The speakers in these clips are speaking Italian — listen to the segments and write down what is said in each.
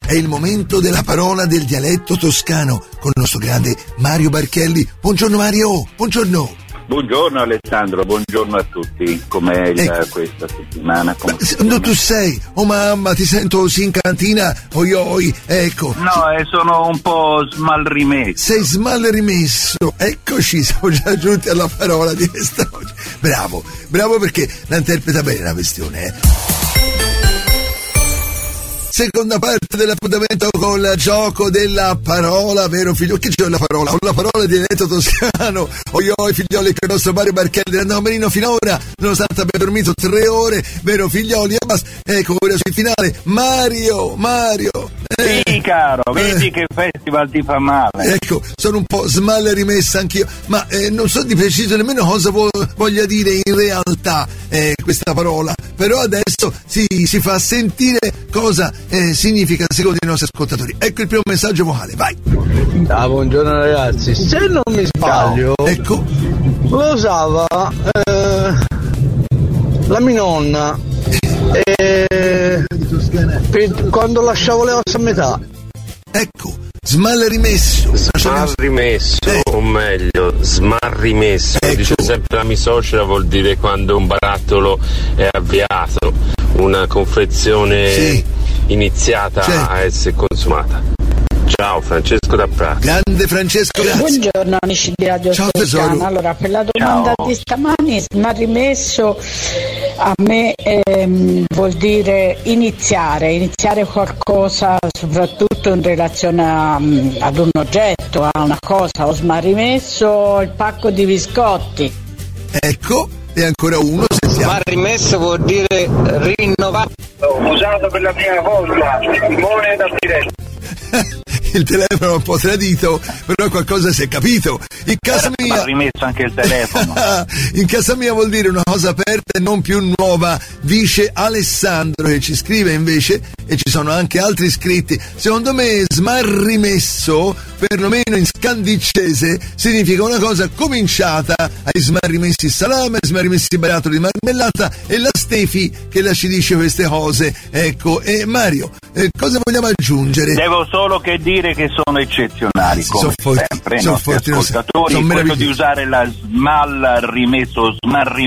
È il momento della parola del dialetto toscano con il nostro grande Mario Barchelli. Buongiorno Mario, buongiorno. Buongiorno Alessandro, buongiorno a tutti. Com'è questa settimana? No, tu sei, oh mamma, ti sento così in cantina, oi, ecco. No, sono un po' smalrimesso. Sei smalrimesso, eccoci, siamo già giunti alla parola di quest'oggi. Bravo perché la interpreta bene la questione, Seconda parte dell'appuntamento con il gioco della parola, vero figlio? Che c'è la parola? Ho la parola di dialetto toscano. Oi figlioli, che il nostro Mario Barchelli andava benino finora, nonostante abbia dormito 3 ore, vero figlioli? Ecco, ora sul finale, Mario. Sì, caro, vedi che il festival ti fa male. Ecco, sono un po' rimessa anch'io, ma non so di preciso nemmeno cosa voglia dire in realtà questa parola, però adesso si fa sentire cosa significa secondo i nostri ascoltatori. Ecco il primo messaggio vocale, vai. Buongiorno ragazzi, se non mi sbaglio, ecco, lo usava la mia nonna quando lasciavo le ossa a metà. Ecco, smalrimesso, o meglio smarrimesso, ecco. Dice sempre la mia suocera, vuol dire quando un barattolo è avviato, una confezione iniziata a essere consumata. Ciao, Francesco da Prato. Grande Francesco, grazie. Buongiorno amici di Radio Toscana. Allora, per la domanda di stamani, smarrimesso a me vuol dire iniziare qualcosa, soprattutto in relazione ad un oggetto, a una cosa. Ho smarrimesso il pacco di biscotti. Ecco, e ancora uno, sentiamo. Smarrimesso vuol dire rinnovato. Usato per la prima volta, moneta diretta. Il telefono è un po' tradito, però qualcosa si è capito. In casa mia ha rimesso anche il telefono. In casa mia vuol dire una cosa aperta e non più nuova, dice Alessandro, che ci scrive invece, e ci sono anche altri iscritti. Secondo me smarrimesso, perlomeno in scandicese, significa una cosa cominciata. Hai smarrimessi il salame, hai smarrimessi il barattolo di marmellata, e la Stefi che la ci dice queste cose. Ecco, e Mario, cosa vogliamo aggiungere? Devo solo che dire che sono eccezionali, come sempre, i nostri ascoltatori. Quello di usare la smarrimesso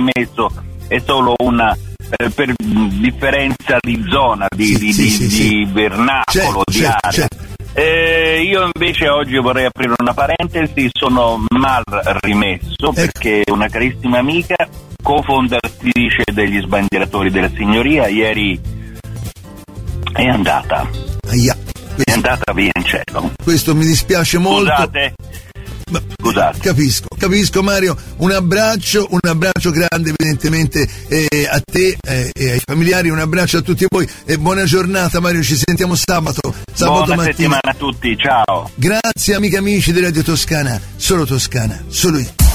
è solo una per differenza di zona, di vernacolo, di area. Io invece oggi vorrei aprire una parentesi, sono mal rimesso perché una carissima amica, cofondatrice degli sbandieratori della signoria, ieri è andata. È andata via in cielo. Questo mi dispiace molto. Scusate. Capisco Mario, un abbraccio grande evidentemente a te e ai familiari, un abbraccio a tutti voi e buona giornata Mario, ci sentiamo sabato buona mattina. Settimana a tutti, ciao. Grazie amiche e amici di Radio Toscana, solo io.